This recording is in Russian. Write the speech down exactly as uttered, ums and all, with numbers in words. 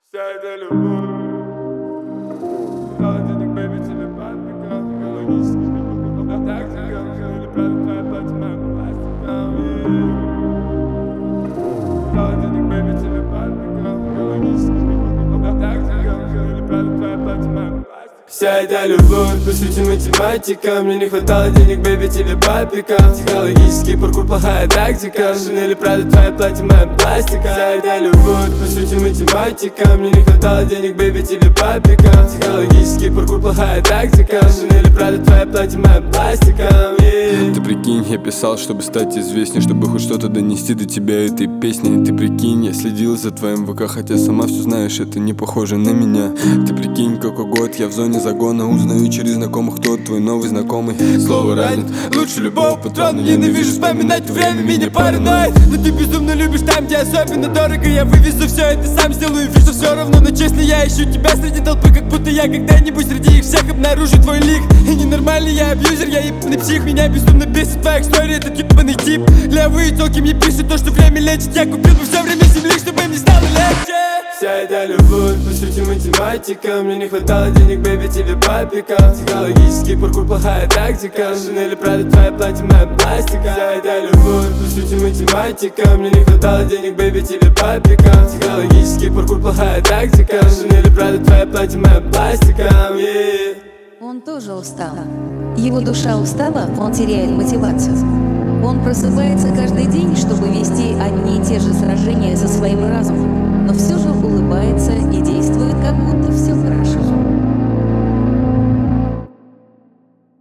Вся эта любовь, дала денег, бэйби, тебе папика, экологический мир, тактика, или правда твоя платье, моя пластика. Дала денег, бэйби, тебе папика, экологический мир, тактика, или правда твоя платье, моя пластика. Вся эта любовь, по сути математика. Мне не хватало денег, бэйби, тебе папика. Психологический паркур, плохая тактика. Шинель, правда, твоя платье, моя пластика. Вся эта любовь, по сути математика. Мне не хватало денег, бэйби, тебе папика. Психологический паркур, плохая тактика. Шинель, правда, твоя платье, моя пластика. Yeah. Ты прикинь, я писал, чтобы стать известней, чтобы хоть что-то донести до тебя этой песней. Ты прикинь, я следил за твоим ВК, хотя сама все знаешь, это не похоже на меня. Ты прикинь, какой год я в зоне загона, узнаю через знакомых, кто твой новый знакомый. Слово ранит, лучше любого патрона. Ненавижу вспоминать время, меня параноид. Но ты безумно любишь там, где особенно дорого. Я вывезу все это сам, сделаю вид, что все равно. Но честно, я ищу тебя среди толпы, как будто я когда-нибудь среди их всех обнаружу твой лик. И ненормальный я абьюзер, я ебаный псих. Меня безумно бесит твоя история, этот ебаный тип. Левые толки мне пишут то, что время лечит. Я купил бы все время земли, чтобы мне стало легче. Вся эта любовь, по сути математика. Мне не хватало денег, бэйби, тебе папика. Психологический паркур, плохая тактика. Шинель, правда, твоя платье, моя пластика. Вся эта любовь, по сути математика. Мне не хватало денег, бэйби, тебе папика. Психологический паркур, плохая тактика. Шинель, правда, твоя платье, моя пластика. Yeah. Он тоже устал. Его душа устала, он теряет мотивацию. Он просыпается каждый день, чтобы вести одни и те же сражения со своим разумом, но все же улыбается и действует, как будто все хорошо.